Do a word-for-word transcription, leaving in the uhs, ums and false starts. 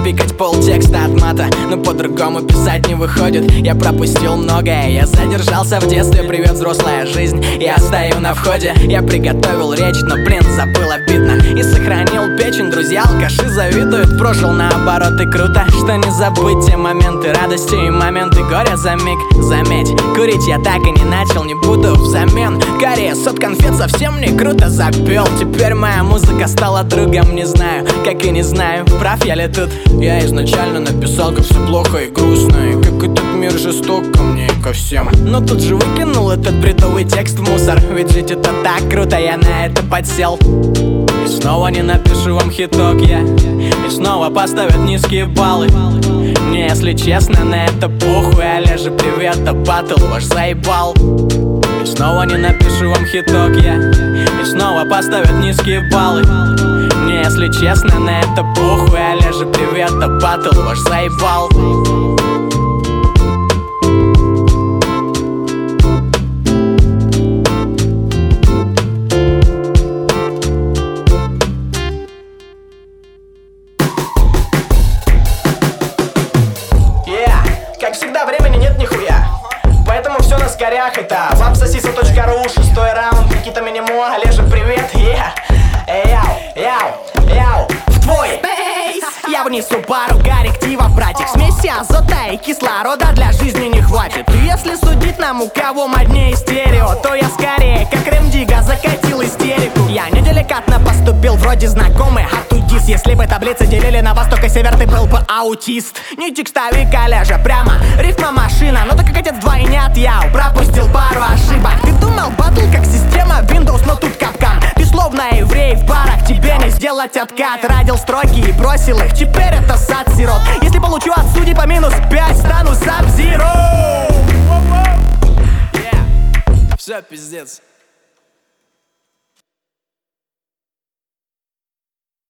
напикать полтекста от мата, но по-другому писать не выходит. Я пропустил многое, я задержался в детстве. Привет, взрослая жизнь, я стою на входе. Я приготовил речь, но, блин, забыл, обидно. И сохранил печень, друзья алкаши завидуют. Прожил наоборот, и круто, что не забыть те моменты радости и моменты горя за миг. Заметь, курить я так и не начал, не буду взамен. Кариес от конфет совсем не круто запел. Теперь моя музыка стала другом, не знаю, как и не знаю, прав я ли тут. Я изначально написал, как все плохо и грустно, и как этот мир жесток ко мне и ко всем. Но тут же выкинул этот бредовый текст в мусор, ведь жить это так круто, я на это подсел. И снова не напишу вам хиток я, и снова поставят низкие баллы. Мне, если честно, на это похуй. Олежа, привет, а батл ваш заебал. И снова не напишу вам хиток я, и снова поставят низкие баллы. Мне, если честно, на это похуй. Олежа, привет, а батл ваш заебал. Как всегда, времени нет нихуя, поэтому все на скорях. Это вапсосиса точка ру, шестой раунд, Никита Минимо, Олежа, привет, yeah. Эй, яу, яу, яу, в твой бейс. Я внесу пару коррективов, братик. Смеси азота и кислорода для жизни не хватит. И если судить нам, у кого моднее стерео, то я скорее, как Ремдига, закатил истерику. Я неделикатно поступил, вроде знакомый артудис. Если бы таблицы делили на восток и север, ты был бы аутист. Не текстовик, Олежа, прямо рифма машина. Но так как отец двойнят, я пропустил пару ошибок. Ты думал, батл как система Windows, но тут капкан. Ты словно еврей в барах, тебе не сделать откат. Радил строки и бросил их, теперь это сад сирот. Если получу от судей по минус пять, стану Саб-Зиро. Yeah. Все, пиздец.